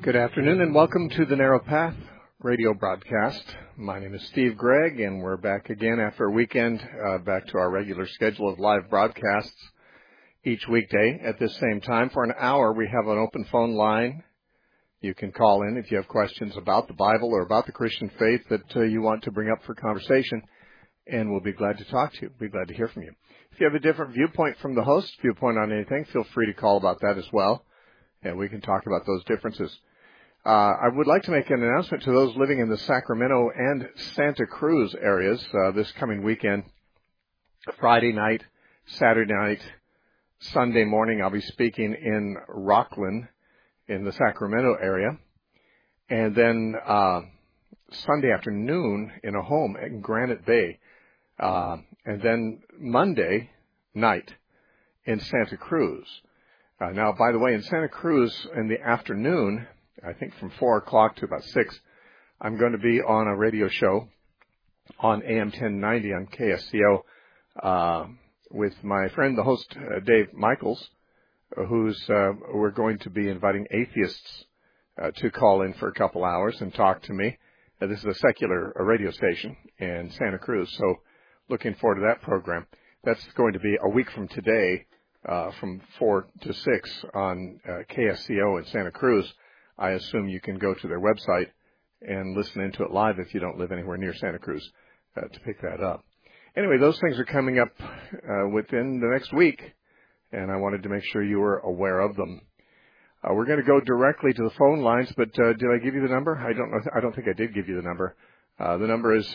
Good afternoon and welcome to the Narrow Path radio broadcast. My name is Steve Gregg and we're back again after a weekend, back to our regular schedule of live broadcasts each weekday at this same time. For an hour, we have an open phone line. You can call in if you have questions about the Bible or about the Christian faith that you want to bring up for conversation, and we'll be glad to talk to you. We'll be glad to hear from you. If you have a different viewpoint from the host's viewpoint on anything, feel free to call about that as well, and we can talk about those differences. I would like to make an announcement to those living in the Sacramento and Santa Cruz areas this coming weekend. Friday night, Saturday night, Sunday morning, I'll be speaking in Rocklin in the Sacramento area. And then Sunday afternoon in a home in Granite Bay. And then Monday night in Santa Cruz. Now, by the way, in Santa Cruz in the afternoon, I think from 4 o'clock to about 6, I'm going to be on a radio show on AM 1090 on KSCO with my friend, the host, Dave Michaels, we're going to be inviting atheists to call in for a couple hours and talk to me. This is a secular radio station in Santa Cruz, so looking forward to that program. That's going to be a week from today, from 4 to 6 on KSCO in Santa Cruz. I assume you can go to their website and listen into it live if you don't live anywhere near Santa Cruz to pick that up. Anyway, those things are coming up within the next week, and I wanted to make sure you were aware of them. We're going to go directly to the phone lines, but did I give you the number? I don't know. I don't think I did give you the number. The number is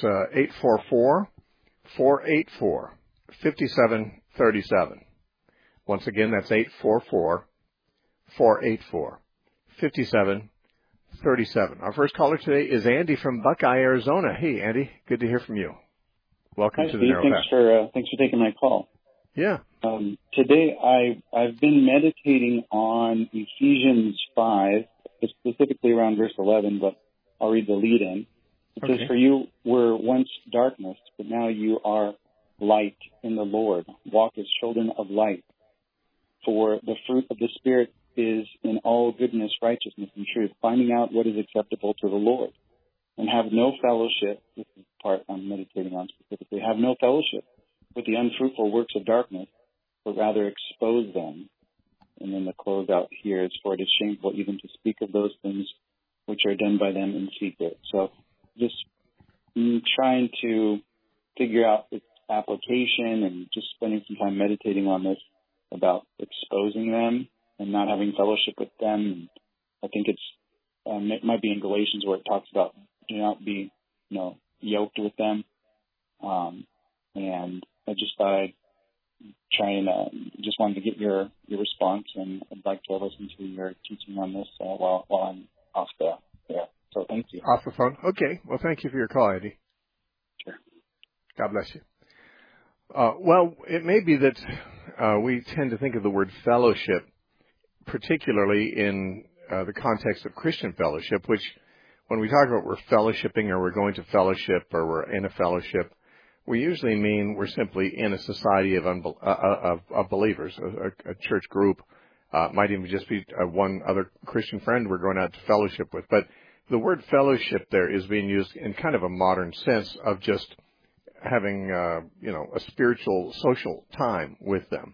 844-484-5737. Once again, that's 844-484-5737. Our first caller today is Andy from Buckeye, Arizona. Hey, Andy, good to hear from you. Welcome to the Narrow Path. Thanks for taking my call. Yeah. Today I've been meditating on Ephesians 5, specifically around verse 11, but I'll read the lead-in. It says, "For you were once darkness, but now you are light in the Lord. Walk as children of light. For the fruit of the Spirit is in all goodness, righteousness, and truth, finding out what is acceptable to the Lord. And have no fellowship," this is the part I'm meditating on specifically, "have no fellowship with the unfruitful works of darkness, but rather expose them." And then the closeout here is, "For it is shameful even to speak of those things which are done by them in secret." So just trying to figure out its application and just spending some time meditating on this about exposing them and not having fellowship with them. And I think it might be in Galatians where it talks about do not be, yoked with them. And I just thought I'd try and just wanted to get your response, and I'd like to listen to your teaching on this while I'm off the air. So thank you. Off the phone? Okay. Well, thank you for your call, Andy. Sure. God bless you. Well, it may be that we tend to think of the word fellowship, particularly in the context of Christian fellowship, which when we talk about we're fellowshipping or we're going to fellowship or we're in a fellowship, we usually mean we're simply in a society of believers, a church group. Might even just be one other Christian friend we're going out to fellowship with. But the word fellowship there is being used in kind of a modern sense of just having, a spiritual, social time with them.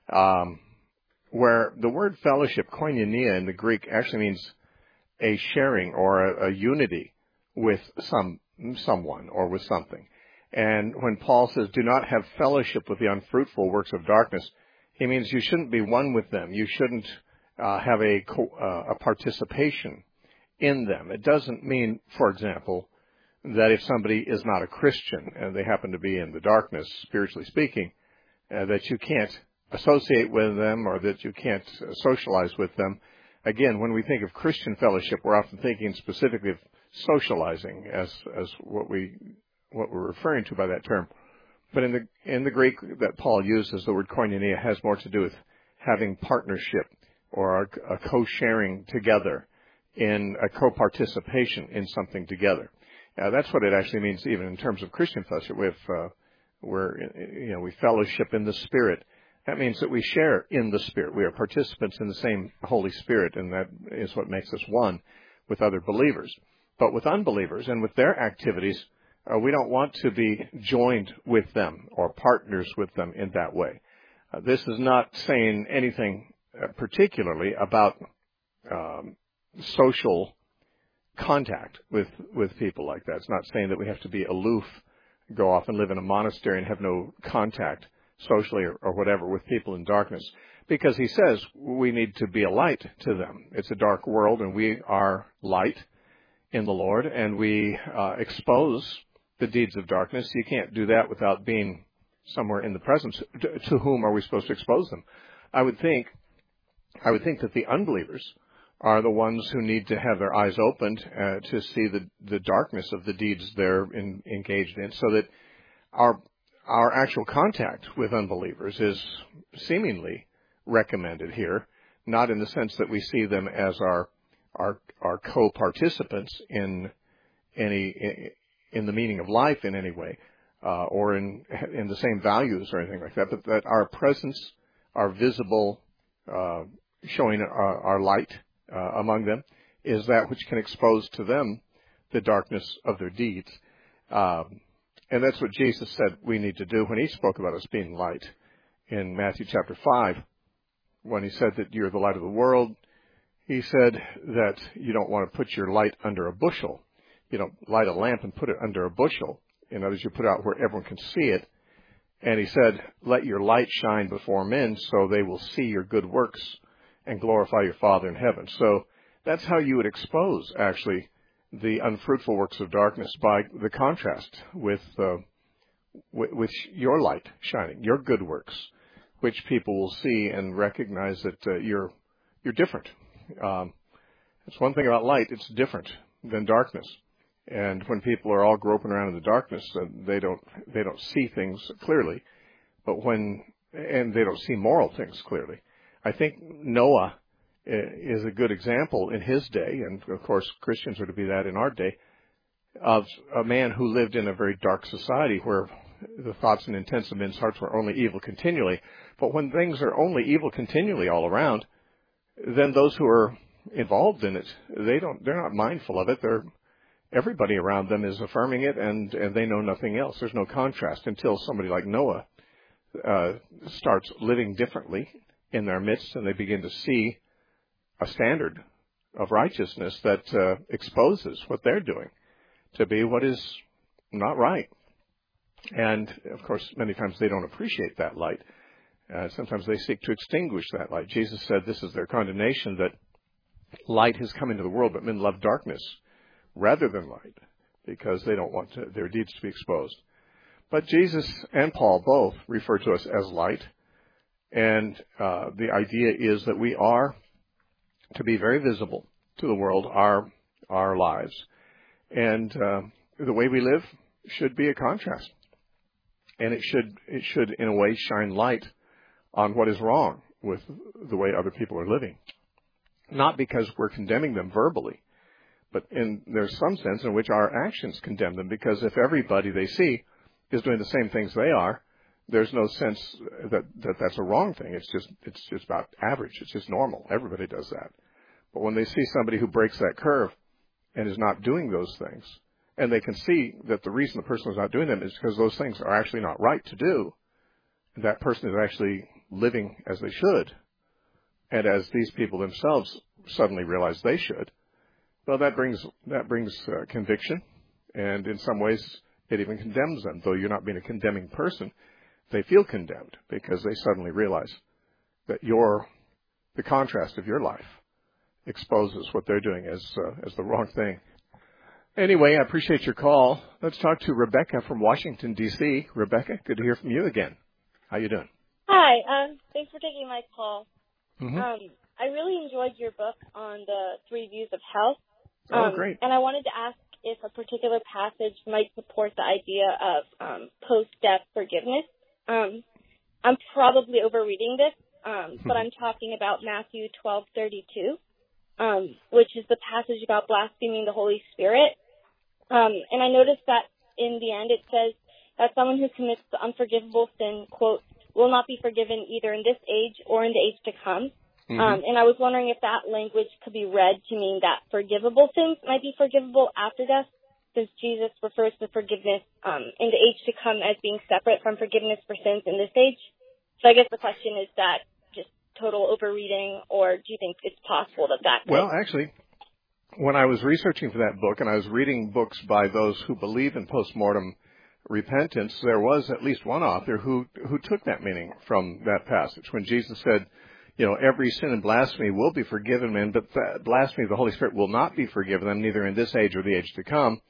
Where the word fellowship, koinonia in the Greek, actually means a sharing or a unity with someone or with something. And when Paul says, do not have fellowship with the unfruitful works of darkness, he means you shouldn't be one with them. You shouldn't have a participation in them. It doesn't mean, for example, that if somebody is not a Christian and they happen to be in the darkness, spiritually speaking, that you can't associate with them or that you can't socialize with them. Again, when we think of Christian fellowship, we're often thinking specifically of socializing as what we're referring to by that term. But in the Greek that Paul uses, the word koinonia has more to do with having partnership or a co-sharing together in a co-participation in something together. That's what it actually means even in terms of Christian fellowship. We fellowship in the Spirit That means that we share in the Spirit. We are participants in the same Holy Spirit, and that is what makes us one with other believers. But with unbelievers and with their activities, we don't want to be joined with them or partners with them in that way. This is not saying anything particularly about social contact with people like that. It's not saying that we have to be aloof, go off and live in a monastery and have no contact socially or whatever with people in darkness, because he says we need to be a light to them. It's a dark world, and we are light in the Lord, and we expose the deeds of darkness. You can't do that without being somewhere in the presence. To whom are we supposed to expose them? I would think that the unbelievers are the ones who need to have their eyes opened to see the darkness of the deeds they're engaged in, so that our actual contact with unbelievers is seemingly recommended here, not in the sense that we see them as our co-participants in the meaning of life in any way, or in the same values or anything like that, but that our presence, our visible showing our light among them, is that which can expose to them the darkness of their deeds. And that's what Jesus said we need to do when he spoke about us being light in Matthew chapter 5. When he said that you're the light of the world, he said that you don't want to put your light under a bushel. You don't light a lamp and put it under a bushel. In other words, you put it out where everyone can see it. And he said, let your light shine before men so they will see your good works and glorify your Father in heaven. So that's how you would expose, actually, the unfruitful works of darkness, by the contrast with your light shining, your good works, which people will see and recognize that you're different. It's one thing about light; it's different than darkness. And when people are all groping around in the darkness, they don't see things clearly, and they don't see moral things clearly. I think Noah is a good example in his day, and of course Christians are to be that in our day, of a man who lived in a very dark society where the thoughts and intents of men's hearts were only evil continually. But when things are only evil continually all around, then those who are involved in it, they're not mindful of it. Everybody around them is affirming it, and they know nothing else. There's no contrast until somebody like Noah starts living differently in their midst, and they begin to see a standard of righteousness that exposes what they're doing to be what is not right. And, of course, many times they don't appreciate that light. Sometimes they seek to extinguish that light. Jesus said this is their condemnation, that light has come into the world, but men love darkness rather than light, because they don't want their deeds to be exposed. But Jesus and Paul both refer to us as light, and the idea is that we are to be very visible to the world, our lives. And the way we live should be a contrast. And it should, in a way, shine light on what is wrong with the way other people are living. Not because we're condemning them verbally, but there's some sense in which our actions condemn them, because if everybody they see is doing the same things they are, there's no sense that that's a wrong thing. It's just about average. It's just normal. Everybody does that. But when they see somebody who breaks that curve and is not doing those things, and they can see that the reason the person is not doing them is because those things are actually not right to do, that person is actually living as they should, and as these people themselves suddenly realize they should, well, that brings conviction, and in some ways it even condemns them. Though you're not being a condemning person, they feel condemned because they suddenly realize that the contrast of your life exposes what they're doing as the wrong thing. Anyway, I appreciate your call. Let's talk to Rebecca from Washington, D.C. Rebecca, good to hear from you again. How you doing? Hi. Thanks for taking my call. Mm-hmm. I really enjoyed your book on the 3 views of hell. Oh, great. And I wanted to ask if a particular passage might support the idea of post-death forgiveness. I'm probably overreading this, but I'm talking about Matthew 12:32, which is the passage about blaspheming the Holy Spirit. And I noticed that in the end it says that someone who commits the unforgivable sin, quote, will not be forgiven either in this age or in the age to come. And I was wondering if that language could be read to mean that forgivable sins might be forgivable after death, since Jesus refers to forgiveness in the age to come as being separate from forgiveness for sins in this age. So I guess the question is that just total overreading, or do you think it's possible that could... Well, actually, when I was researching for that book, and I was reading books by those who believe in postmortem repentance, there was at least one author who took that meaning from that passage when Jesus said, every sin and blasphemy will be forgiven men, but the blasphemy of the Holy Spirit will not be forgiven them, neither in this age or the age to come.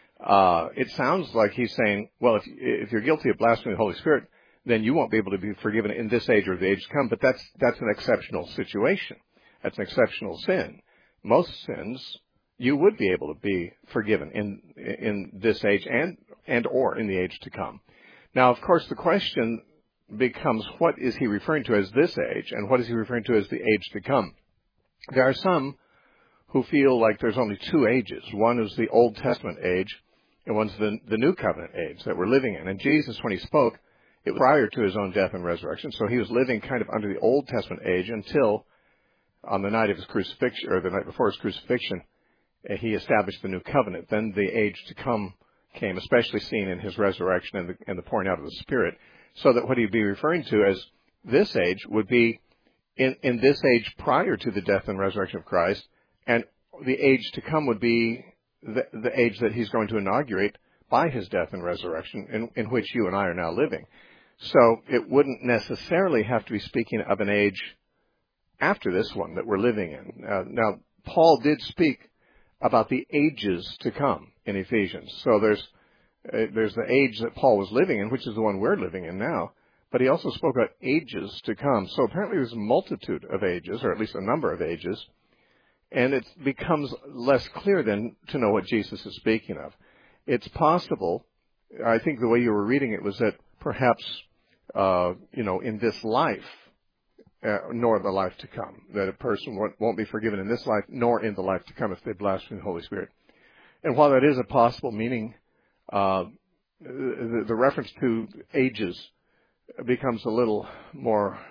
It sounds like he's saying, well, if you're guilty of blasphemy of the Holy Spirit, then you won't be able to be forgiven in this age or the age to come. But that's an exceptional situation. That's an exceptional sin. Most sins you would be able to be forgiven in this age and or in the age to come. Now, of course, the question becomes, what is he referring to as this age, and what is he referring to as the age to come? There are some who feel like there's only two ages. One is the Old Testament age, and one's the New Covenant age that we're living in. And Jesus, when he spoke, it was prior to his own death and resurrection, so he was living kind of under the Old Testament age until on the night of his crucifixion, or the night before his crucifixion, he established the New Covenant. Then the age to come came, especially seen in his resurrection and the pouring out of the Spirit, so that what he'd be referring to as this age would be in this age prior to the death and resurrection of Christ, and the age to come would be the age that he's going to inaugurate by his death and resurrection, in which you and I are now living. So it wouldn't necessarily have to be speaking of an age after this one that we're living in. Now, Paul did speak about the ages to come in Ephesians. So there's the age that Paul was living in, which is the one we're living in now. But he also spoke about ages to come. So apparently there's a multitude of ages, or at least a number of ages. And it becomes less clear then to know what Jesus is speaking of. It's possible, I think the way you were reading it was that perhaps, in this life, nor the life to come, that a person won't be forgiven in this life, nor in the life to come if they blaspheme the Holy Spirit. And while that is a possible meaning, the reference to ages becomes a little more,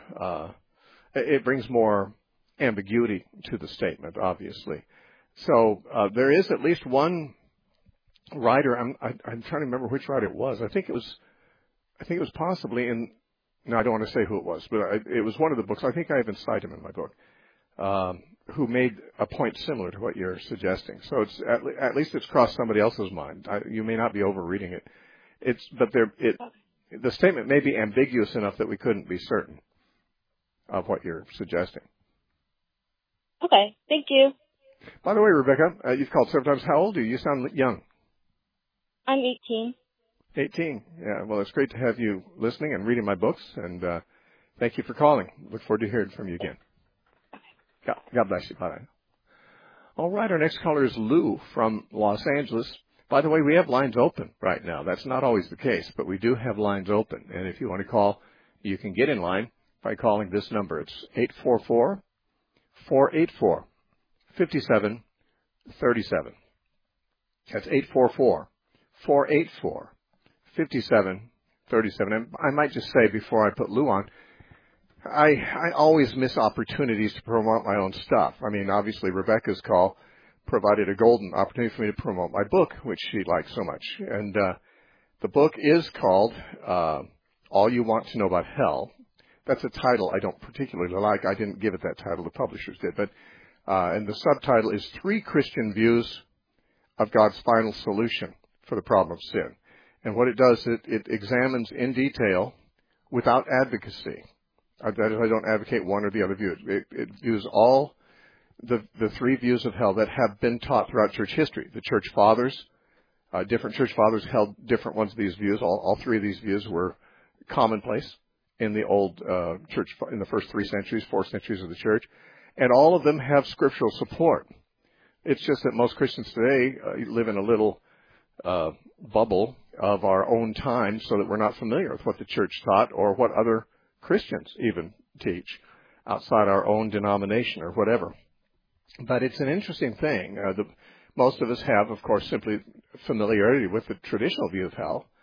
it brings more ambiguity to the statement, obviously. So there is at least one writer. I'm trying to remember which writer it was. I think it was possibly in. No, I don't want to say who it was, but it was one of the books. I think I even cite him in my book, who made a point similar to what you're suggesting. So it's at least it's crossed somebody else's mind. You may not be overreading it. The statement may be ambiguous enough that we couldn't be certain of what you're suggesting. Okay, thank you. By the way, Rebecca, you've called several times. How old are you? You sound young. I'm 18. 18. Yeah, well, it's great to have you listening and reading my books, and thank you for calling. Look forward to hearing from you again. God bless you. Bye. All right, our next caller is Lou from Los Angeles. By the way, we have lines open right now. That's not always the case, but we do have lines open. And if you want to call, you can get in line by calling this number. It's 844-484-5737. That's 844-484-5737. And I might just say before I put Lou on, I always miss opportunities to promote my own stuff. I mean, obviously, Rebecca's call provided a golden opportunity for me to promote my book, which she likes so much. And the book is called All You Want to Know About Hell. That's a title I don't particularly like. I didn't give it that title. The publishers did. But and the subtitle is 3 Christian Views of God's Final Solution for the Problem of Sin. And what it does, it examines in detail, without advocacy. That is, I don't advocate one or the other view. It views all the 3 views of hell that have been taught throughout church history. The church fathers, different church fathers held different ones of these views. All 3 of these views were commonplace in the old church, in the first 3 centuries, 4 centuries of the church. And all of them have scriptural support. It's just that most Christians today live in a little bubble of our own time, so that we're not familiar with what the church taught or what other Christians even teach outside our own denomination or whatever. But it's an interesting thing. Most of us have, of course, simply familiarity with the traditional view of hell.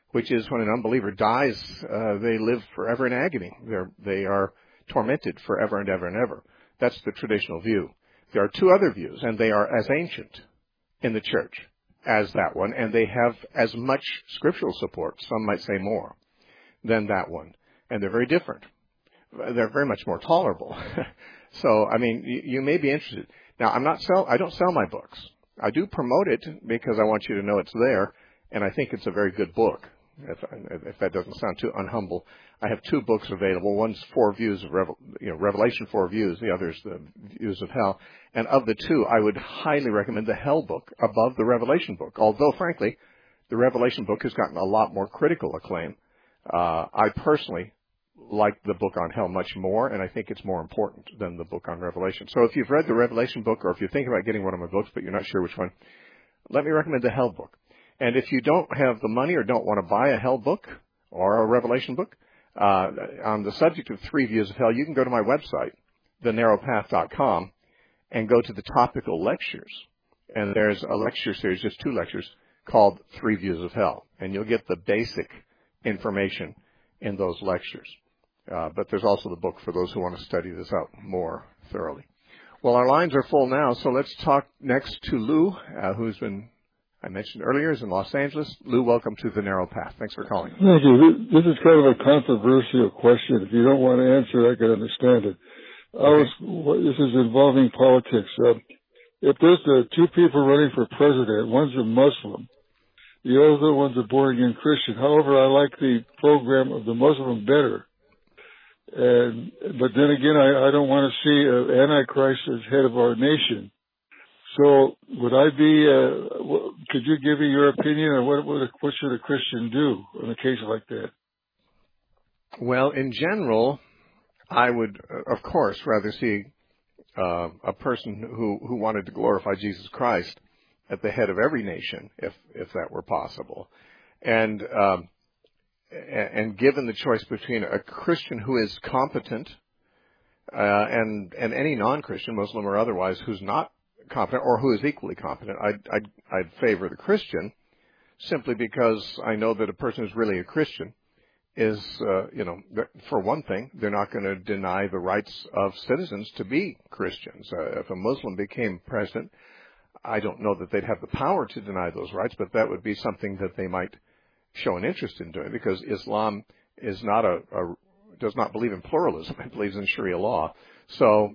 which is when an unbeliever dies, they live forever in agony. They are tormented forever and ever and ever. That's the traditional view. There are two other views, and they are as ancient in the church as that one, and they have as much scriptural support, some might say more, than that one. And they're very different. They're very much more tolerable. So, I mean, you may be interested. Now, I don't sell my books. I do promote it because I want you to know it's there, and I think it's a very good book. If that doesn't sound too unhumble, I have two books available. One's Four Views of Revelation, Four Views. The other's The Views of Hell. And of the two, I would highly recommend the Hell book above the Revelation book. Although, frankly, the Revelation book has gotten a lot more critical acclaim. I personally like the book on Hell much more, and I think it's more important than the book on Revelation. So if you've read the Revelation book, or if you're thinking about getting one of my books, but you're not sure which one, let me recommend the Hell book. And if you don't have the money or don't want to buy a Hell book or a Revelation book, on the subject of Three Views of Hell, you can go to my website, thenarrowpath.com, and go to the topical lectures. And there's a lecture series, just 2 lectures, called Three Views of Hell. And you'll get the basic information in those lectures. But there's also the book for those who want to study this out more thoroughly. Well, our lines are full now, so let's talk next to Lou, who's been, I mentioned earlier, is in Los Angeles. Lou, welcome to The Narrow Path. Thanks for calling. Thank you. This is kind of a controversial question. If you don't want to answer, I can understand it. Okay. This is involving politics. If there's 2 people running for president, one's a Muslim, the other one's a born-again Christian. However, I like the program of the Muslim better. But then again, I don't want to see Antichrist as head of our nation. So would I be, could you give me your opinion on what should a Christian do in a case like that? Well, in general, I would, of course, rather see a person who wanted to glorify Jesus Christ at the head of every nation, if that were possible. And given the choice between a Christian who is competent and any non-Christian, Muslim or otherwise, who's not competent or who is equally competent, I'd favor the Christian, simply because I know that a person who's really a Christian is, for one thing, they're not going to deny the rights of citizens to be Christians. If a Muslim became president, I don't know that they'd have the power to deny those rights, but that would be something that they might show an interest in doing, because Islam is not does not believe in pluralism. It believes in Sharia law. So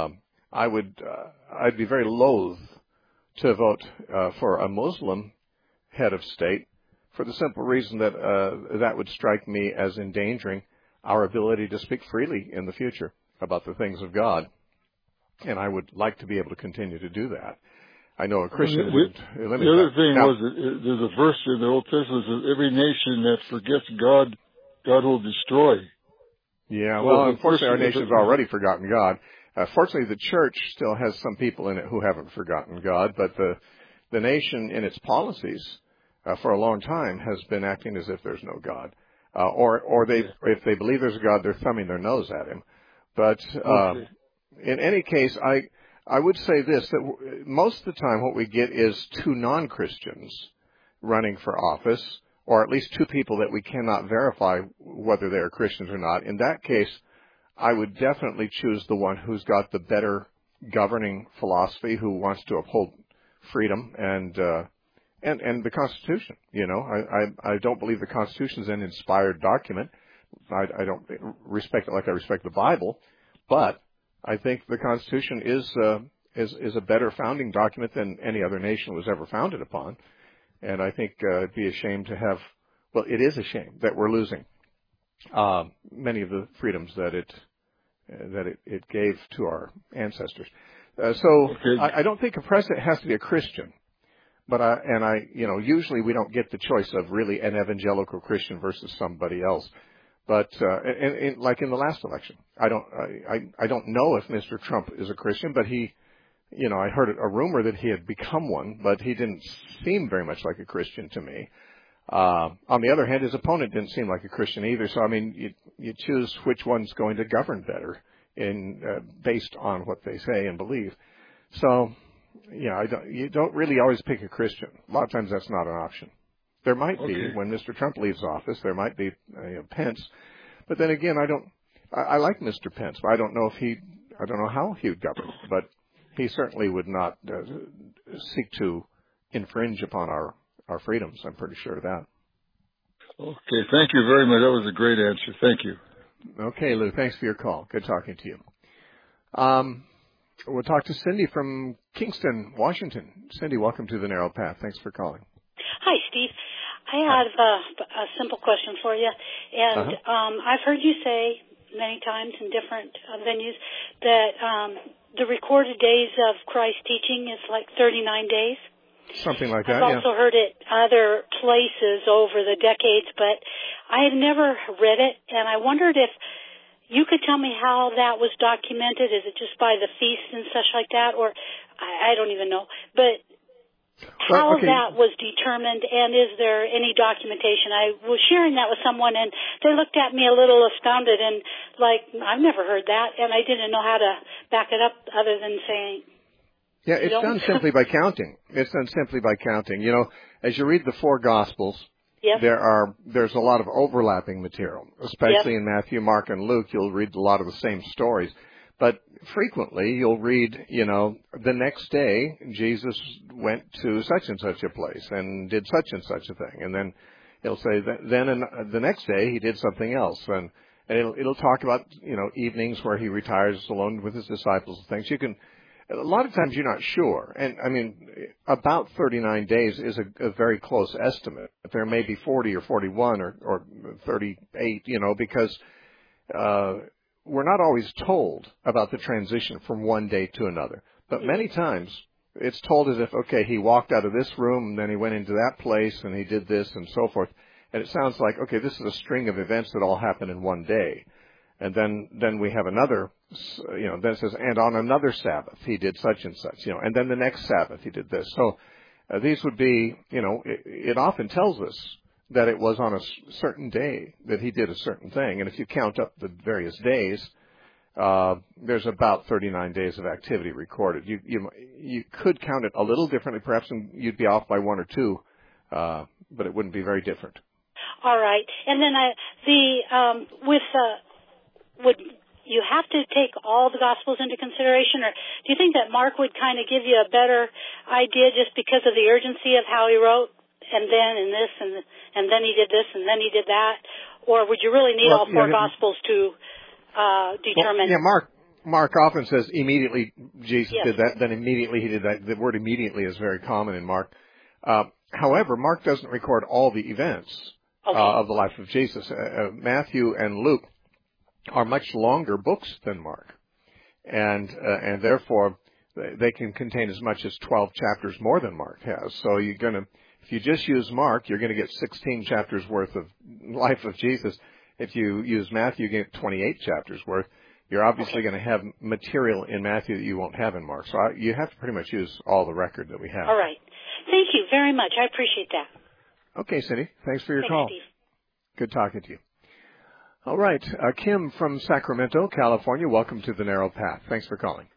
I'd be very loath to vote for a Muslim head of state, for the simple reason that that would strike me as endangering our ability to speak freely in the future about the things of God, and I would like to be able to continue to do that. I know a Christian would eliminate the other that. thing now, was that there's a verse in the Old Testament that says every nation that forgets God, God will destroy. Yeah, well, unfortunately, our nation's already forgotten God. Fortunately, the church still has some people in it who haven't forgotten God, but the nation in its policies for a long time has been acting as if there's no God. Or if they believe there's a God, they're thumbing their nose at him. But in any case, I would say this, that most of the time what we get is 2 non-Christians running for office, or at least 2 people that we cannot verify whether they are Christians or not. In that case, I would definitely choose the one who's got the better governing philosophy, who wants to uphold freedom and the Constitution. I don't believe the Constitution is an inspired document. I don't respect it like I respect the Bible, but I think the Constitution is a better founding document than any other nation was ever founded upon. And I think it'd be a shame to have, well, it is a shame that we're losing many of the freedoms that it gave to our ancestors. I don't think a president has to be a Christian, but usually we don't get the choice of really an evangelical Christian versus somebody else. But like in the last election, I don't know if Mr. Trump is a Christian, but I heard a rumor that he had become one, but he didn't seem very much like a Christian to me. On the other hand, his opponent didn't seem like a Christian either. So I mean, you choose which one's going to govern better based on what they say and believe. So you don't really always pick a Christian. A lot of times that's not an option. There might be, when Mr. Trump leaves office, there might be Pence. But then again, I like Mr. Pence. I don't know how he would govern, but he certainly would not seek to infringe upon our freedoms. I'm pretty sure of that. Okay, thank you very much. That was a great answer. Thank you. Okay, Lou, thanks for your call. Good talking to you. We'll talk to Cindy from Kingston, Washington. Cindy, welcome to the Narrow Path. Thanks for calling. Hi, Steve. I have a simple question for you. And I've heard you say many times in different venues that the recorded days of Christ's teaching is like 39 days. Something like that, I've also heard it other places over the decades, but I had never read it, and I wondered if you could tell me how that was documented. Is it just by the feasts and such like that, or I don't even know. But how that was determined, and is there any documentation? I was sharing that with someone, and they looked at me a little astounded and like, I've never heard that, and I didn't know how to back it up other than saying... Yeah, it's done simply by counting. It's done simply by counting. You know, as you read the four Gospels, there's a lot of overlapping material, especially in Matthew, Mark, and Luke. You'll read a lot of the same stories. But frequently, you'll read, the next day, Jesus went to such and such a place and did such and such a thing. And then it'll say, the next day, he did something else. And it'll talk about, evenings where he retires alone with his disciples and things. A lot of times you're not sure. And, about 39 days is a very close estimate. There may be 40 or 41 or 38, because we're not always told about the transition from one day to another. But many times it's told as if, okay, he walked out of this room and then he went into that place and he did this and so forth. And it sounds like, okay, this is a string of events that all happen in one day. And then we have another, then it says, and on another Sabbath he did such and such, and then the next Sabbath he did this. So these would be, it often tells us that it was on a certain day that he did a certain thing. And if you count up the various days, there's about 39 days of activity recorded. You could count it a little differently, perhaps, and you'd be off by one or two, but it wouldn't be very different. All right. And then would you have to take all the Gospels into consideration, or do you think that Mark would kind of give you a better idea just because of the urgency of how he wrote, and this, and then he did this, and then he did that? Or would you really need all four Gospels to determine? Mark often says immediately Jesus did that, then immediately he did that. The word immediately is very common in Mark. However, Mark doesn't record all the events of the life of Jesus. Matthew and Luke are much longer books than Mark, and therefore they can contain as much as 12 chapters more than Mark has. So if you just use Mark, you're going to get 16 chapters worth of life of Jesus. If you use Matthew, you get 28 chapters worth. You're obviously going to have material in Matthew that you won't have in Mark. So you have to pretty much use all the record that we have. All right. Thank you very much. I appreciate that. Okay, Cindy. Thanks for your call. Steve. Good talking to you. All right. Kim from Sacramento, California. Welcome to the Narrow Path. Thanks for calling.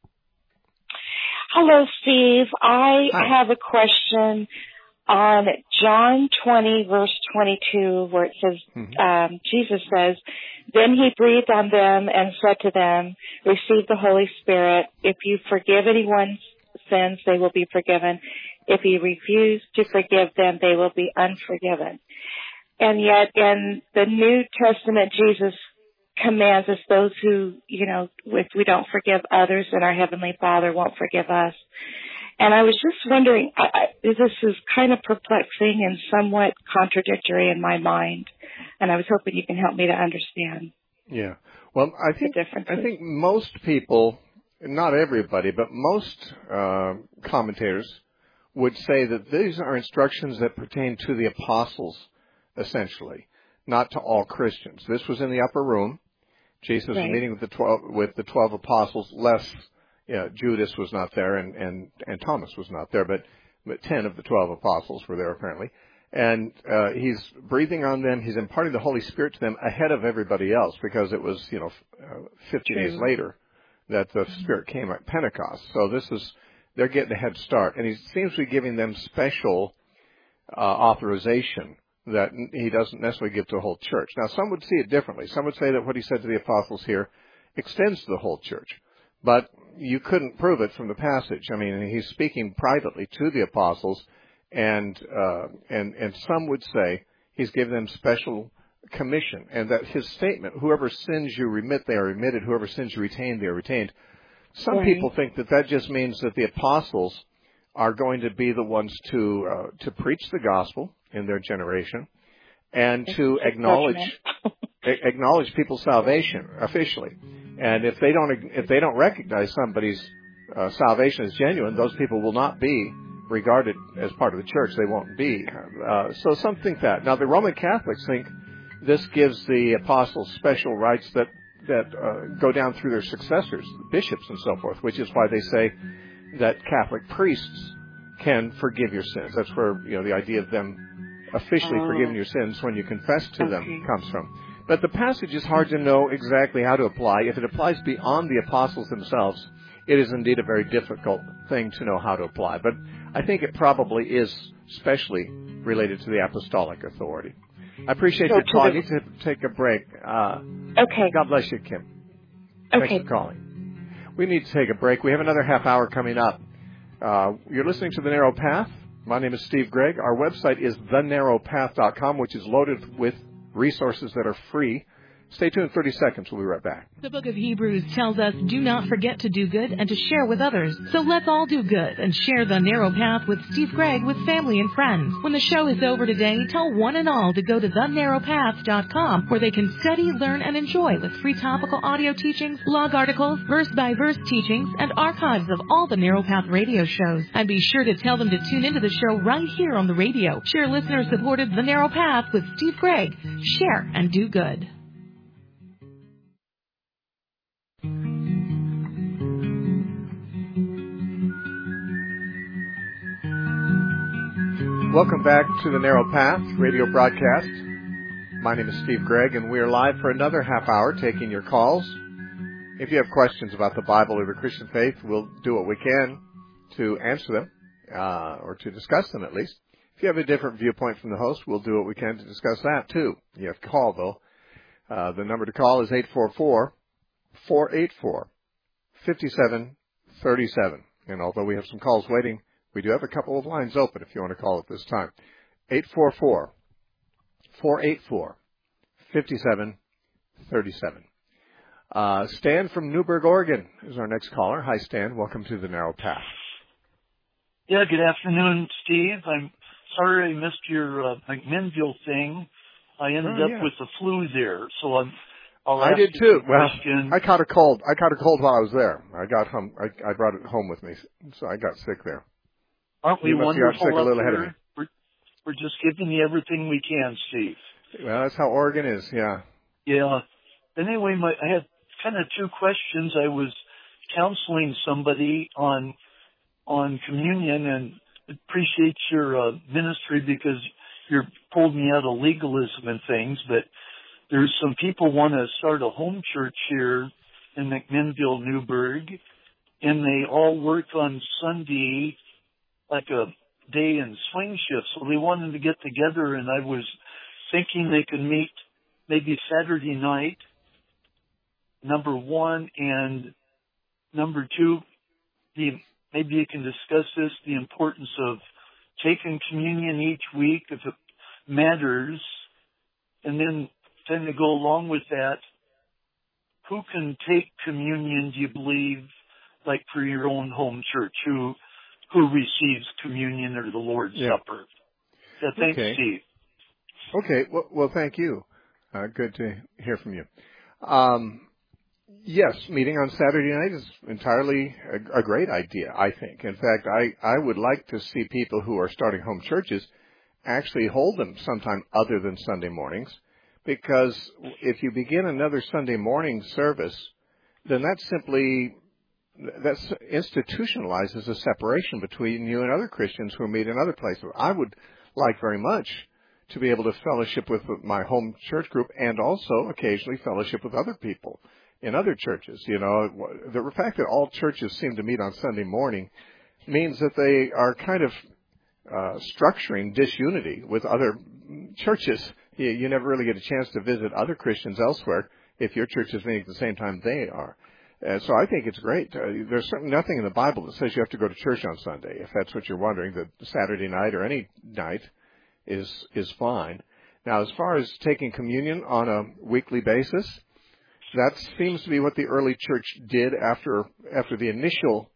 Hello, Steve. I have a question on John 20, verse 22, where it says, Jesus says, then he breathed on them and said to them, receive the Holy Spirit. If you forgive anyone's sins, they will be forgiven. If you refuse to forgive them, they will be unforgiven. And yet in the New Testament, Jesus commands us, those who, if we don't forgive others, then our Heavenly Father won't forgive us. And I was just wondering, this is kind of perplexing and somewhat contradictory in my mind, and I was hoping you can help me to understand. Yeah. Well, I think most people, not everybody, but most commentators would say that these are instructions that pertain to the apostles, essentially, not to all Christians. This was in the upper room. Jesus was meeting with the 12 apostles, less Judas was not there and Thomas was not there, but 10 of the 12 apostles were there apparently. And he's breathing on them. He's imparting the Holy Spirit to them ahead of everybody else, because it was 50 days later that the Spirit came at Pentecost. So they're getting a head start, and he seems to be giving them special authorization that he doesn't necessarily give to the whole church. Now, some would see it differently. Some would say that what he said to the apostles here extends to the whole church. But you couldn't prove it from the passage. I mean, he's speaking privately to the apostles, and some would say he's given them special commission, and that his statement, whoever sins you remit, they are remitted. Whoever sins you retain, they are retained. Some people think that just means that the apostles are going to be the ones to preach the gospel in their generation and to acknowledge people's salvation officially. And if they don't recognize somebody's salvation as genuine, those people will not be regarded as part of the church. They won't be. So some think that. Now, the Roman Catholics think this gives the apostles special rights that go down through their successors, bishops and so forth, which is why they say that Catholic priests can forgive your sins. That's where, the idea of them officially forgiving your sins when you confess to them comes from. But the passage is hard to know exactly how to apply. If it applies beyond the apostles themselves, it is indeed a very difficult thing to know how to apply. But I think it probably is specially related to the apostolic authority. I appreciate your call. I need to take a break. Okay. God bless you, Kim. Okay. Thanks for calling. We need to take a break. We have another half hour coming up. You're listening to The Narrow Path. My name is Steve Gregg. Our website is thenarrowpath.com, which is loaded with resources that are free. Stay tuned 30 seconds. We'll be right back. The book of Hebrews tells us, do not forget to do good and to share with others. So let's all do good and share the narrow path with Steve Gregg with family and friends. When the show is over today, tell one and all to go to thenarrowpath.com, where they can study, learn, and enjoy with free topical audio teachings, blog articles, verse-by-verse teachings, and archives of all the Narrow Path radio shows. And be sure to tell them to tune into the show right here on the radio. Share listener-supported The Narrow Path with Steve Gregg. Share and do good. Welcome back to the Narrow Path radio broadcast. My name is Steve Gregg, and we are live for another half hour taking your calls. If you have questions about the Bible or the Christian faith, we'll do what we can to answer them, or to discuss them at least. If you have a different viewpoint from the host, we'll do what we can to discuss that too. You have to call, though. The number to call is 844-484-5737. And although we have some calls waiting, we do have a couple of lines open if you want to call at this time. 844-484-5737. Stan from Newberg, Oregon is our next caller. Hi, Stan. Welcome to the Narrow Path. Yeah, good afternoon, Steve. I'm sorry I missed your McMinnville thing. I ended up with the flu there, so I did too. Well, question. I caught a cold. I caught a cold while I was there. I got home. I brought it home with me, so I got sick there. Aren't we wonderful sick a little up ahead of here? We're just giving you everything we can, Steve. Well, that's how Oregon is. Yeah. Yeah. Anyway, I had kind of two questions. I was counseling somebody on communion, and appreciate your ministry because you pulled me out of legalism and things. But there's some people want to start a home church here in McMinnville, Newberg, and they all work on Sunday like a day in swing shift. So they wanted to get together, and I was thinking they could meet maybe Saturday night, number one, and number two, maybe you can discuss this, the importance of taking communion each week if it matters, and then to go along with that, who can take communion, do you believe, like for your own home church, who receives communion or the Lord's Supper? Yeah, thanks, Steve. Okay, well, thank you. Good to hear from you. Yes, meeting on Saturday night is entirely a great idea, I think. In fact, I would like to see people who are starting home churches actually hold them sometime other than Sunday mornings, because if you begin another Sunday morning service, then that institutionalizes a separation between you and other Christians who meet in other places. I would like very much to be able to fellowship with my home church group and also occasionally fellowship with other people in other churches. You know, the fact that all churches seem to meet on Sunday morning means that they are kind of structuring disunity with other churches. You never really get a chance to visit other Christians elsewhere if your church is meeting at the same time they are. So I think it's great. There's certainly nothing in the Bible that says you have to go to church on Sunday. If that's what you're wondering, that Saturday night or any night is fine. Now, as far as taking communion on a weekly basis, that seems to be what the early church did after the initial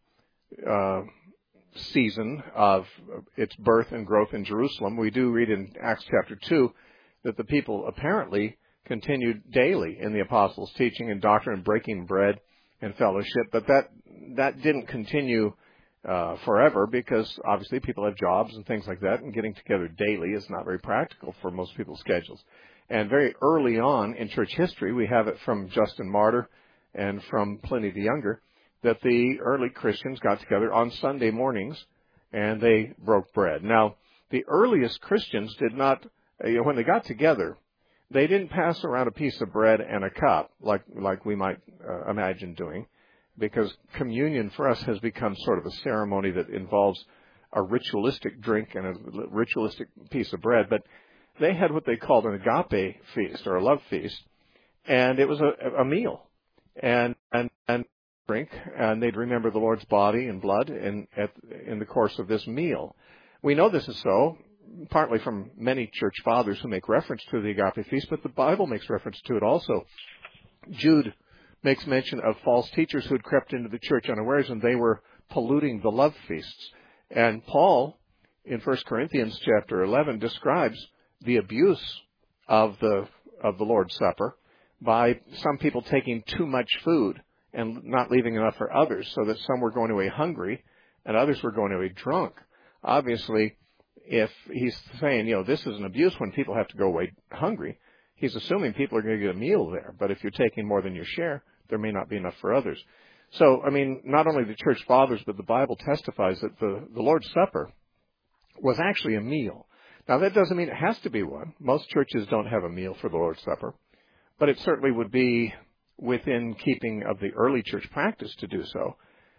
season of its birth and growth in Jerusalem. We do read in Acts chapter 2 that the people apparently continued daily in the apostles' teaching and doctrine and breaking bread and fellowship, but that didn't continue forever, because obviously people have jobs and things like that, and getting together daily is not very practical for most people's schedules. And very early on in church history, we have it from Justin Martyr and from Pliny the Younger, that the early Christians got together on Sunday mornings and they broke bread. Now, the earliest Christians did not, when they got together, they didn't pass around a piece of bread and a cup like we might imagine doing, because communion for us has become sort of a ceremony that involves a ritualistic drink and a ritualistic piece of bread. But they had what they called an agape feast, or a love feast, and it was a meal and drink, and they'd remember the Lord's body and blood in the course of this meal. We know this is so partly from many church fathers who make reference to the agape feast, but the Bible makes reference to it also. Jude makes mention of false teachers who had crept into the church unawares, and they were polluting the love feasts. And Paul, in 1 Corinthians chapter 11, describes the abuse of the Lord's Supper by some people taking too much food and not leaving enough for others, so that some were going away hungry and others were going away drunk. Obviously, if he's saying, this is an abuse when people have to go away hungry, he's assuming people are going to get a meal there. But if you're taking more than your share, there may not be enough for others. So, not only the church fathers, but the Bible testifies that the Lord's Supper was actually a meal. Now, that doesn't mean it has to be one. Most churches don't have a meal for the Lord's Supper, but it certainly would be within keeping of the early church practice to do so.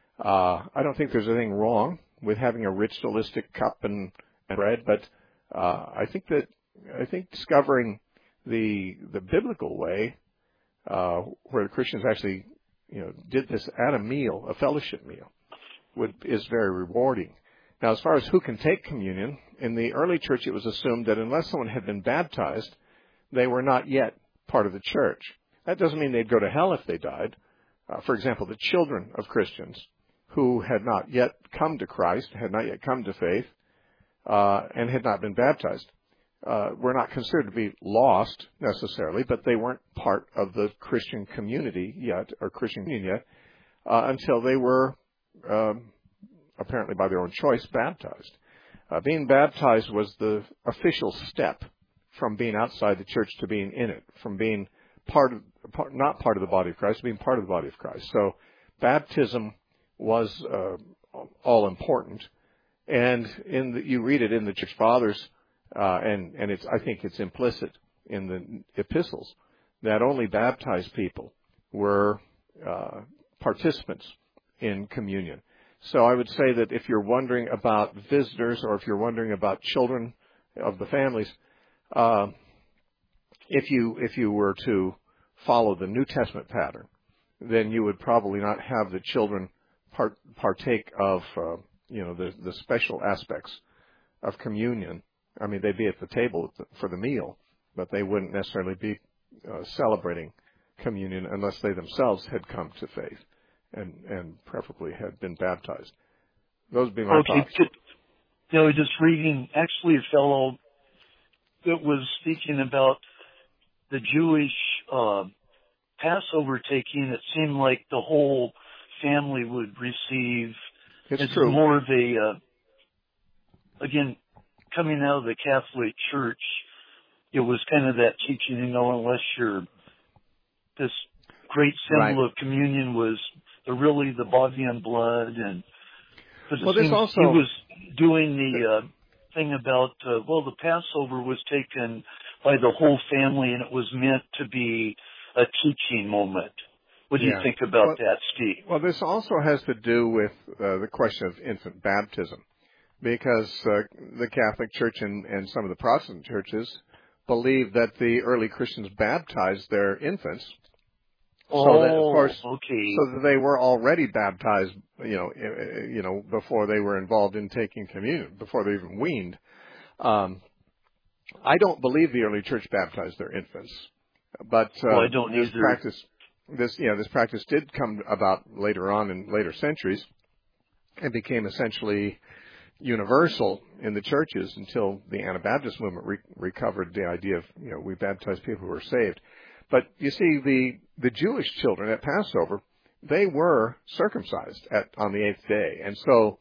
I don't think there's anything wrong with having a ritualistic cup and bread, but I think discovering the biblical way where the Christians actually did this at a meal, a fellowship meal, is very rewarding. Now, as far as who can take communion, in the early church it was assumed that unless someone had been baptized, they were not yet part of the church. That doesn't mean they'd go to hell if they died. For example, the children of Christians who had not yet come to Christ, had not yet come to faith, and had not been baptized, were not considered to be lost necessarily, but they weren't part of the Christian community yet, or Christian communion yet, until they were, apparently by their own choice, baptized. Being baptized was the official step from being outside the church to being in it, from being not part of the body of Christ, being part of the body of Christ. So baptism was all important. And you read it in the church fathers, and I think it's implicit in the epistles, that only baptized people were participants in communion. So I would say that if you're wondering about visitors, or if you're wondering about children of the families, if you were to follow the New Testament pattern, then you would probably not have the children partake of the special aspects of communion. They'd be at the table for the meal, but they wouldn't necessarily be celebrating communion unless they themselves had come to faith and preferably had been baptized. Those would be my thoughts. Just reading, actually, a fellow that was speaking about the Jewish Passover taking, it seemed like the whole family would receive. It's true. More of again, coming out of the Catholic Church, it was kind of that teaching, unless you're this great symbol of communion was really the body and blood, and he was doing the thing about the Passover was taken by the whole family, and it was meant to be a teaching moment. What do you think about that, Steve? Well, this also has to do with the question of infant baptism, because the Catholic Church and some of the Protestant churches believe that the early Christians baptized their infants. So that, of course, so that they were already baptized, before they were involved in taking communion, before they even weaned. I don't believe the early church baptized their infants, but I don't this either. This practice did come about later on in later centuries, and became essentially universal in the churches until the Anabaptist movement recovered the idea of we baptize people who are saved. But you see, the Jewish children at Passover, they were circumcised on the 8th day, and so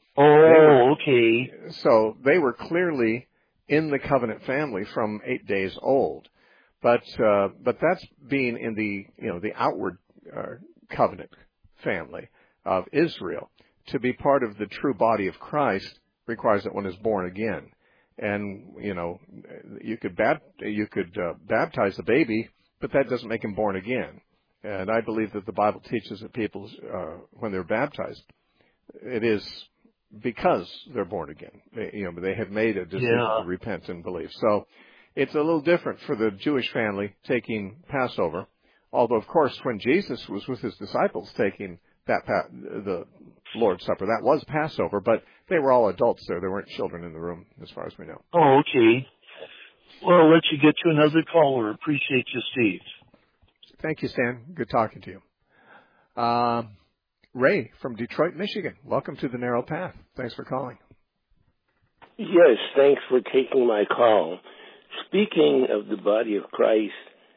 so they were clearly in the covenant family from 8 days old. But that's being in the outward covenant family of Israel. To be part of the true body of Christ requires that one is born again, and you could baptize the baby, but that doesn't make him born again. And I believe that the Bible teaches that people, when they're baptized, it is because they're born again. They have made a decision to repent and believe. So it's a little different for the Jewish family taking Passover. Although, of course, when Jesus was with his disciples taking the Lord's Supper, that was Passover, but they were all adults there. There weren't children in the room, as far as we know. Oh, okay. Well, I'll let you get to another caller. Appreciate you, Steve. Thank you, Stan. Good talking to you. Ray from Detroit, Michigan. Welcome to the Narrow Path. Thanks for calling. Yes, thanks for taking my call. Speaking of the body of Christ,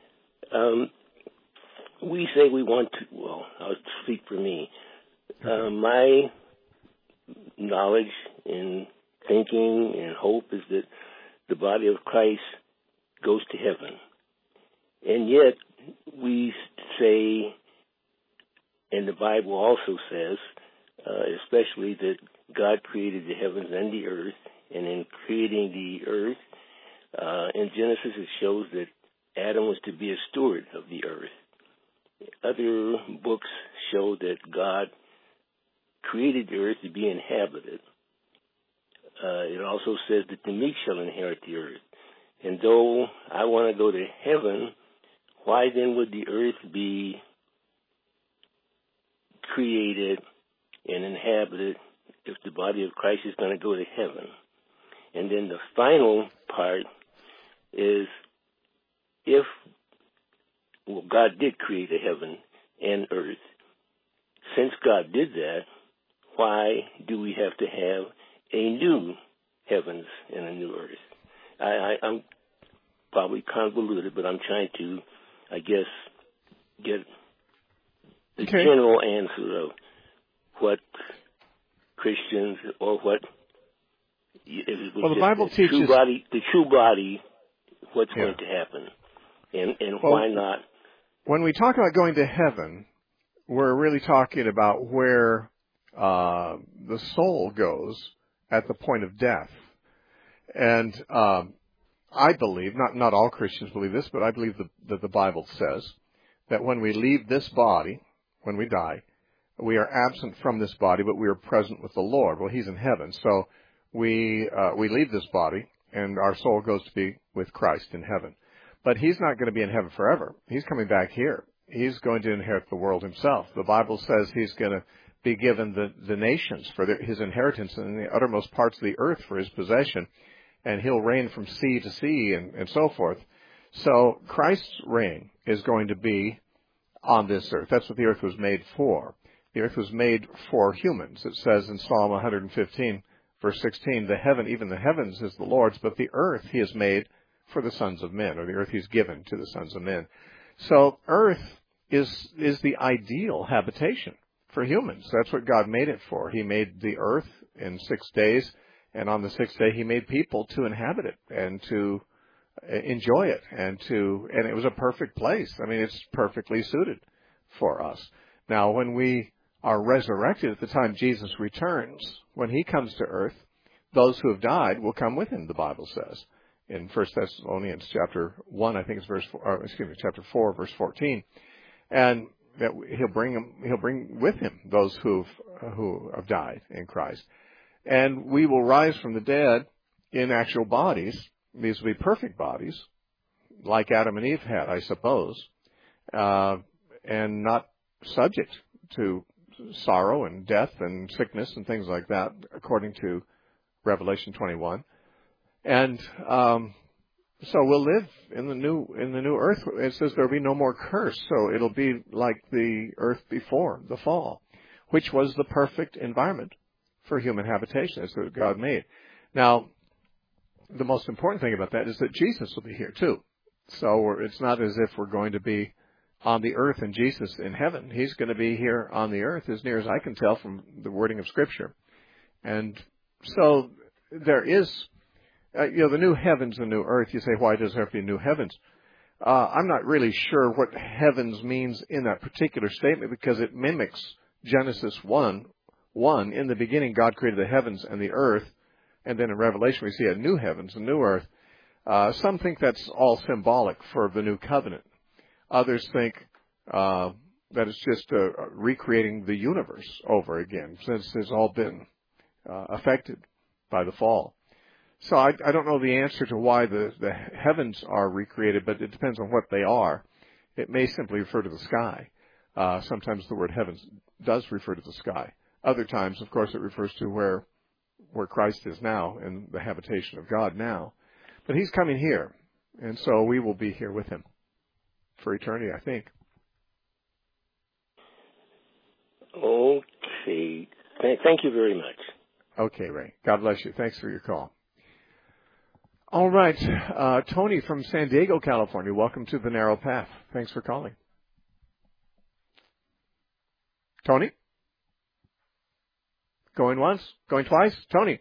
we say we want to, well, I'll speak for me. My knowledge and thinking and hope is that the body of Christ goes to heaven. And yet we say, and the Bible also says, especially that God created the heavens and the earth, and in creating the earth, in Genesis it shows that Adam was to be a steward of the earth. Other books show that God created the earth to be inhabited. It also says that the meek shall inherit the earth. And though I want to go to heaven, why then would the earth be created and inhabited if the body of Christ is going to go to heaven? And then the final part is if God did create a heaven and earth. Since God did that, why do we have to have a new heavens and a new earth? I'm probably convoluted, but I'm trying to, I guess, get the general answer of what Christians or what. Well, the Bible teaches the true body. What's going to happen, and why not? When we talk about going to heaven, we're really talking about where the soul goes at the point of death. And I believe, not all Christians believe this, but I believe that the Bible says that when we leave this body, when we die, we are absent from this body, but we are present with the Lord. Well, He's in heaven, so we leave this body, and our soul goes to be with Christ in heaven. But He's not going to be in heaven forever. He's coming back here. He's going to inherit the world Himself. The Bible says He's going to be given the nations for His inheritance and the uttermost parts of the earth for His possession, and He'll reign from sea to sea and so forth. So Christ's reign is going to be on this earth. That's what the earth was made for. The earth was made for humans. It says in Psalm 115, verse 16, even the heavens is the Lord's, but the earth He has made for the sons of men, or the earth He's given to the sons of men. So earth is the ideal habitation for humans. That's what God made it for. He made the earth in 6 days, and on the sixth day He made people to inhabit it and to enjoy it, and it was a perfect place. I mean, it's perfectly suited for us. Now, when we are resurrected at the time Jesus returns, when He comes to earth, those who have died will come with Him, the Bible says. In 1 Thessalonians chapter 1, I think it's chapter 4, verse 14. And that He'll bring with Him those who have died in Christ. And we will rise from the dead in actual bodies. These will be perfect bodies, like Adam and Eve had, I suppose, and not subject to sorrow and death and sickness and things like that, according to Revelation 21. And so we'll live in the new earth. It says there'll be no more curse, so it'll be like the earth before the fall, which was the perfect environment for human habitation, as God made. Now, the most important thing about that is that Jesus will be here too. So it's not as if we're going to be on the earth and Jesus in heaven. He's going to be here on the earth, as near as I can tell from the wording of Scripture. And so there is, the new heavens and new earth. You say, why does there have to be new heavens? I'm not really sure what heavens means in that particular statement, because it mimics Genesis 1. In the beginning, God created the heavens and the earth. And then in Revelation, we see a new heavens and new earth. Some think that's all symbolic for the new covenant. Others think that it's just recreating the universe over again, since it's all been affected by the fall. So I don't know the answer to why the heavens are recreated, but it depends on what they are. It may simply refer to the sky. Sometimes the word heavens does refer to the sky. Other times, of course, it refers to where Christ is now and the habitation of God now. But he's coming here, and so we will be here with him for eternity, I think. Okay. Thank you very much. Okay, Ray. God bless you. Thanks for your call. All right. Tony from San Diego, California. Welcome to The Narrow Path. Thanks for calling. Tony? Going once? Going twice? Tony?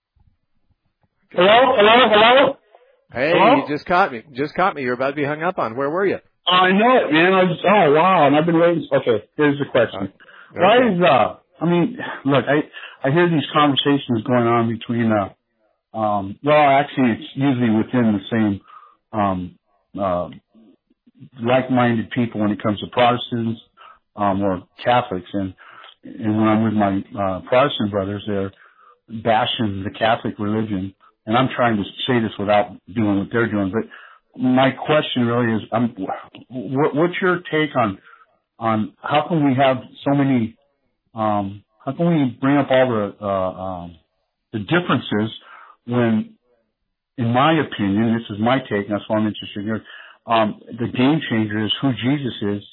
Hello? Hey, Hello? you just caught me. You're about to be hung up on. Where were you? I know it, man. Oh, wow. And I've been waiting. Okay, here's the question. Okay. Why is, look, I hear these conversations going on between, actually it's usually within the same, like-minded people when it comes to Protestants, or Catholics. And when I'm with my, Protestant brothers, they're bashing the Catholic religion. And I'm trying to say this without doing what they're doing, but my question really is, what's your take on how can we have so many, how can we bring up all the differences when, in my opinion, this is my take, and that's why I'm interested in yours, the game changer is who Jesus is,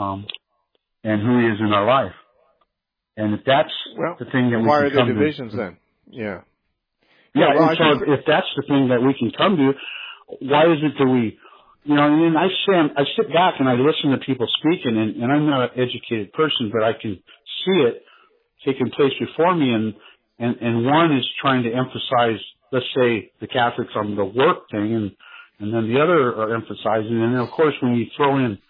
and who he is in our life. And if that's the thing that we why can are there divisions then? Yeah. Yeah, and so if that's the thing that we can come to, why is it that we, and I sit back and I listen to people speaking, and I'm not an educated person, but I can see it taking place before me, and one is trying to emphasize, let's say, the Catholics on the work thing, and then the other are emphasizing, and then of course when you throw in,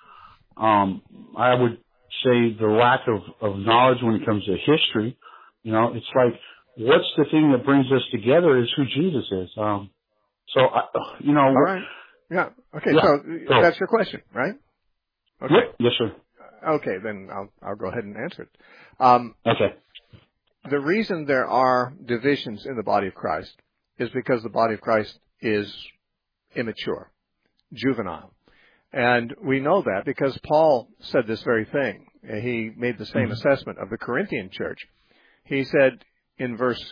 I would say the lack of knowledge when it comes to history, it's like, what's the thing that brings us together is who Jesus is. All right. Yeah. Okay. Yeah. So that's your question, right? Okay. Yep. Yes, sir. Okay. Then I'll go ahead and answer it. Okay. The reason there are divisions in the body of Christ is because the body of Christ is immature, juvenile. And we know that because Paul said this very thing. He made the same assessment of the Corinthian church. He said, in verse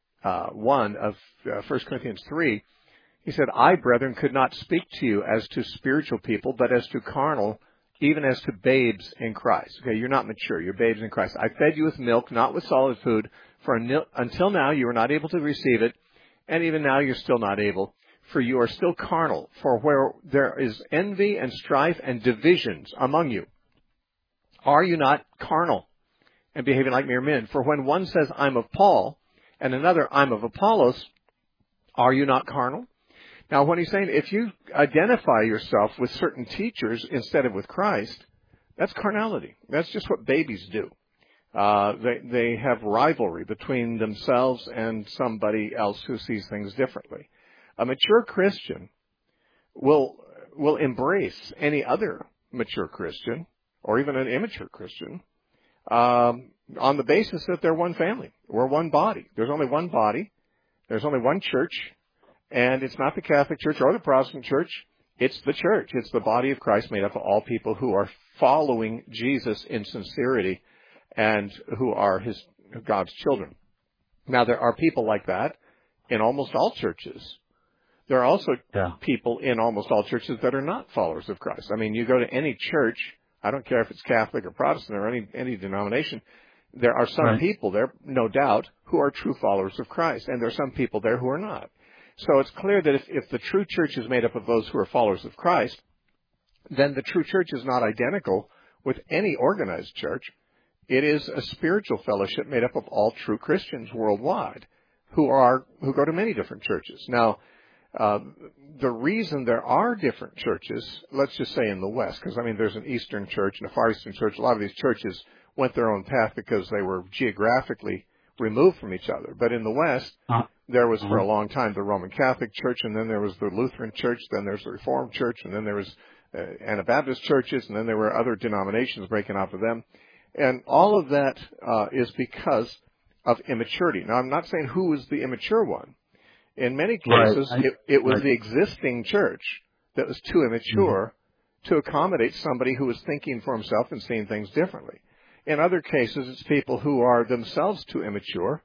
1 of 1 Corinthians 3, he said, I, brethren, could not speak to you as to spiritual people, but as to carnal, even as to babes in Christ. Okay, you're not mature. You're babes in Christ. I fed you with milk, not with solid food, for until now you were not able to receive it, and even now you're still not able, for you are still carnal. For where there is envy and strife and divisions among you, are you not carnal and behaving like mere men? For when one says, I'm of Paul, and another, I'm of Apollos, are you not carnal? Now, when he's saying, if you identify yourself with certain teachers instead of with Christ, that's carnality. That's just what babies do. They have rivalry between themselves and somebody else who sees things differently. A mature Christian will embrace any other mature Christian, or even an immature Christian, on the basis that they're one family. We're one body. There's only one body. There's only one church. And it's not the Catholic Church or the Protestant Church. It's the church. It's the body of Christ made up of all people who are following Jesus in sincerity and who are God's children. Now, there are people like that in almost all churches. There are also people in almost all churches that are not followers of Christ. I mean, you go to any church, I don't care if it's Catholic or Protestant or any denomination, there are some people there, no doubt, who are true followers of Christ, and there are some people there who are not. So it's clear that if the true church is made up of those who are followers of Christ, then the true church is not identical with any organized church. It is a spiritual fellowship made up of all true Christians worldwide who go to many different churches. Now, the reason there are different churches, let's just say in the West, because, I mean, there's an Eastern church and a Far Eastern church. A lot of these churches went their own path because they were geographically removed from each other. But in the West, there was for a long time the Roman Catholic Church, and then there was the Lutheran Church, then there's the Reformed Church, and then there was Anabaptist churches, and then there were other denominations breaking off of them. And all of that is because of immaturity. Now, I'm not saying who was the immature one. In many cases, it was the existing church that was too immature to accommodate somebody who was thinking for himself and seeing things differently. In other cases, it's people who are themselves too immature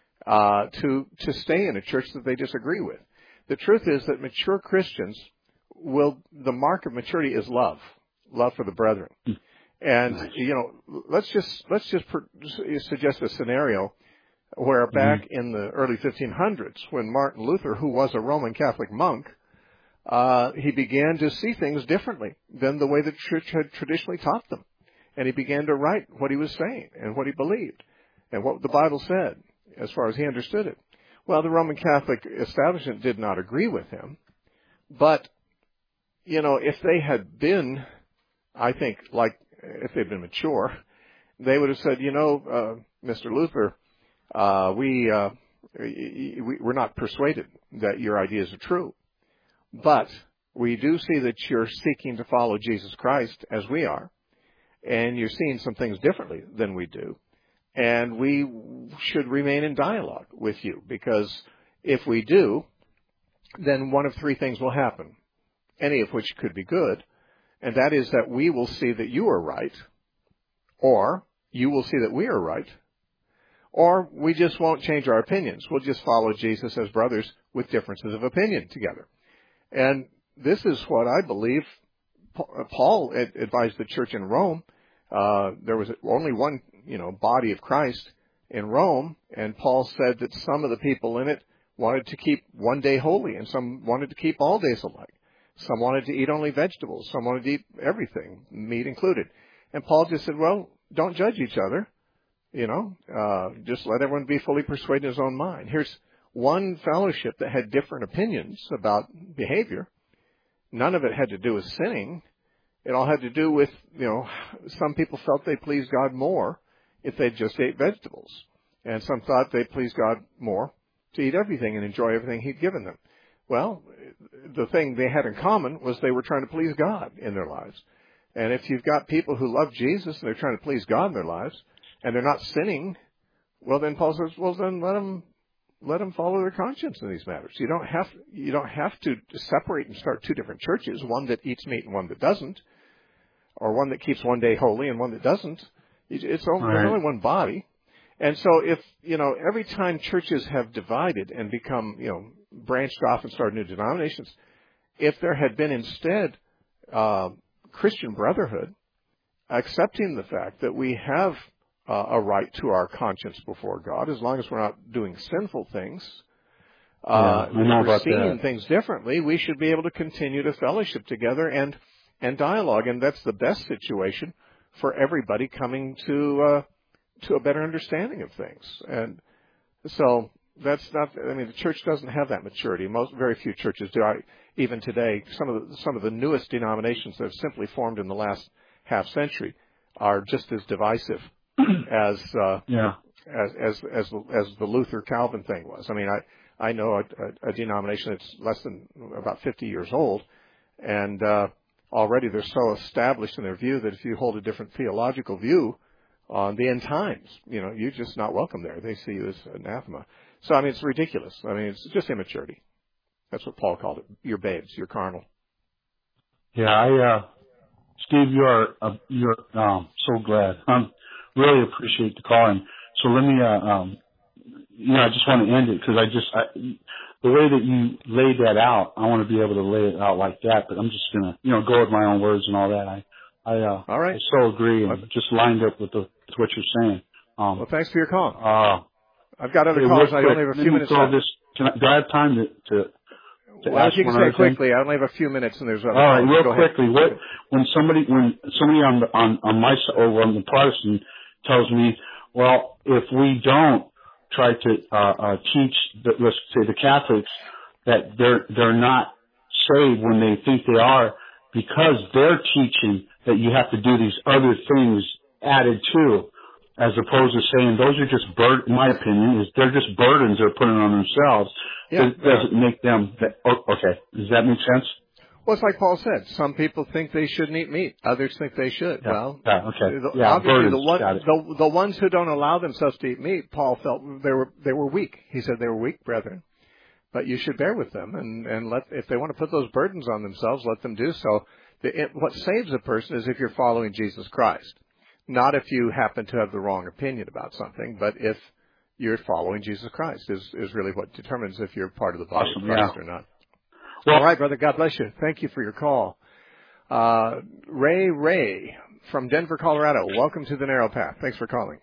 to stay in a church that they disagree with. The truth is that mature Christians the mark of maturity is love for the brethren. And, let's just suggest a scenario where back in the early 1500s, when Martin Luther, who was a Roman Catholic monk, he began to see things differently than the way the church had traditionally taught them. And he began to write what he was saying and what he believed and what the Bible said as far as he understood it. Well, the Roman Catholic establishment did not agree with him. But, if they had been, I think, like if they'd been mature, they would have said, Mr. Luther, we're not persuaded that your ideas are true. But we do see that you're seeking to follow Jesus Christ as we are. And you're seeing some things differently than we do. And we should remain in dialogue with you, because if we do, then one of three things will happen, any of which could be good, and that is that we will see that you are right, or you will see that we are right, or we just won't change our opinions. We'll just follow Jesus as brothers with differences of opinion together. And this is what I believe Paul advised the church in Rome. There was only one, body of Christ in Rome, and Paul said that some of the people in it wanted to keep one day holy, and some wanted to keep all days alike. Some wanted to eat only vegetables. Some wanted to eat everything, meat included. And Paul just said, well, don't judge each other. Just let everyone be fully persuaded in his own mind. Here's one fellowship that had different opinions about behavior. None of it had to do with sinning. It all had to do with, some people felt they pleased God more if they just ate vegetables. And some thought they pleased God more to eat everything and enjoy everything He'd given them. Well, the thing they had in common was they were trying to please God in their lives. And if you've got people who love Jesus and they're trying to please God in their lives, and they're not sinning, well, then Paul says, well, then let them follow their conscience in these matters. You don't have to separate and start two different churches, one that eats meat and one that doesn't, or one that keeps one day holy and one that doesn't. There's only one body. And so if, every time churches have divided and become, branched off and started new denominations, if there had been instead Christian brotherhood, accepting the fact that we have a right to our conscience before God, as long as we're not doing sinful things, we're seeing things differently, we should be able to continue to fellowship together and dialogue. And that's the best situation for everybody coming to a better understanding of things. And so that's not, the church doesn't have that maturity. Very few churches do. Even today, some of the newest denominations that have simply formed in the last half century are just as divisive as the Luther Calvin thing was. I know a denomination that's less than about 50 years old, and already they're so established in their view that if you hold a different theological view on the end times. You're just not welcome there. They see you as anathema. So, it's ridiculous. It's just immaturity. That's what Paul called it. You're babes. You're carnal. Yeah, Steve, you're so glad. Really appreciate the call. And so let me, I just want to end it because the way that you laid that out, I want to be able to lay it out like that, but I'm just going to, go with my own words and all that. All right. I so agree and just lined up with what you're saying. Well, thanks for your call. I've got other calls. I only have a few minutes left. Do I have time to well, if you can say it quickly, I only have a few minutes and there's other all right, calls. Real quickly, when somebody on my side over on the Protestant tells me, well, if we don't try to teach, let's say the Catholics, that they're not saved when they think they are, because they're teaching that you have to do these other things added to, as opposed to saying those are just in my opinion, is they're just burdens they're putting on themselves. Yeah. Does it make them okay? Does that make sense? Well, it's like Paul said. Some people think they shouldn't eat meat. Others think they should. Yeah. Well, okay. Obviously, the ones who don't allow themselves to eat meat, Paul felt they were weak. He said they were weak brethren, but you should bear with them and if they want to put those burdens on themselves, let them do so. What saves a person is if you're following Jesus Christ, not if you happen to have the wrong opinion about something, but if you're following Jesus Christ is really what determines if you're part of the body of Christ or not. Well, all right, brother. God bless you. Thank you for your call. Ray from Denver, Colorado. Welcome to the Narrow Path. Thanks for calling.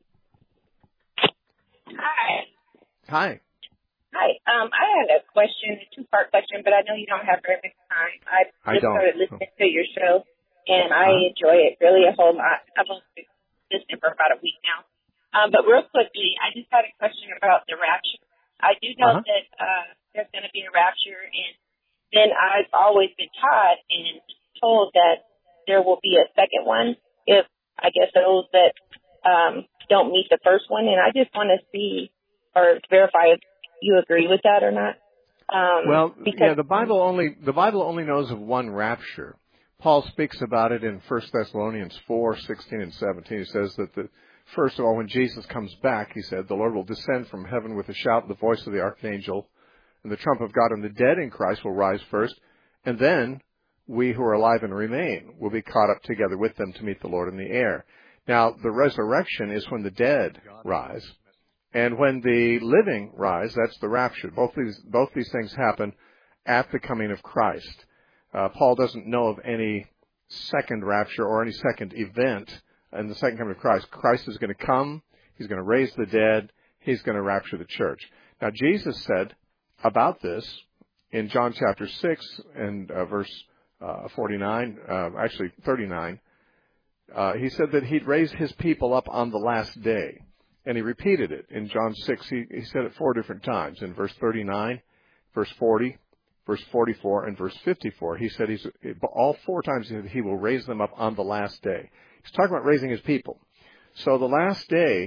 Hi. I had a question, a two-part question, but I know you don't have very much time. I just started listening to your show, and I enjoy it really a whole lot. I've only been listening for about a week now. But real quickly, I just had a question about the rapture. I do know that there's going to be a rapture, and then I've always been taught and told that there will be a second one if, I guess, those that don't meet the first one. And I just want to see or verify if you agree with that or not. The Bible only knows of one rapture. Paul speaks about it in 1 Thessalonians 4:16 and 17. He says that first of all, when Jesus comes back, he said, the Lord will descend from heaven with a shout, the voice of the archangel, and the trump of God, and the dead in Christ will rise first, and then we who are alive and remain will be caught up together with them to meet the Lord in the air. Now, the resurrection is when the dead rise, and when the living rise, that's the rapture. Both these things happen at the coming of Christ. Paul doesn't know of any second rapture or any second event in the second coming of Christ. Christ is going to come. He's going to raise the dead. He's going to rapture the church. Now, Jesus said about this in John chapter 6 and verse 39, actually 39, he said that he'd raise his people up on the last day. And he repeated it in John 6. He said it 4 different times. In verse 39, verse 40, verse 44, and verse 54. He said all 4 times he will raise them up on the last day. He's talking about raising his people. So the last day,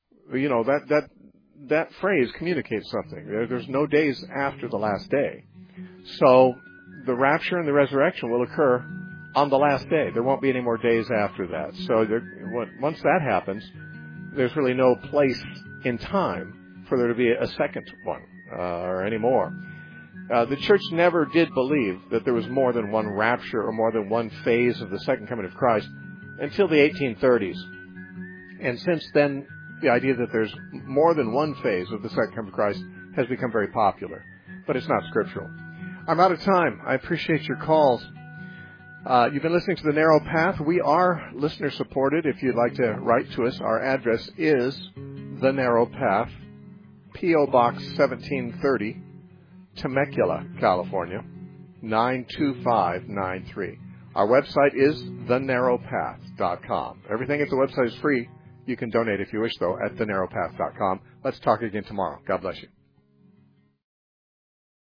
that phrase communicates something. There's no days after the last day. So the rapture and the resurrection will occur on the last day. There won't be any more days after that. So once that happens, there's really no place in time for there to be a second one or any more. The church never did believe that there was more than one rapture or more than one phase of the second coming of Christ until the 1830s. And since then, the idea that there's more than one phase of the second coming of Christ has become very popular. But it's not scriptural. I'm out of time. I appreciate your calls. You've been listening to The Narrow Path. We are listener supported. If you'd like to write to us, our address is The Narrow Path, P.O. Box 1730, Temecula, California, 92593. Our website is thenarrowpath.com. Everything at the website is free. You can donate if you wish, though, at thenarrowpath.com. Let's talk again tomorrow. God bless you.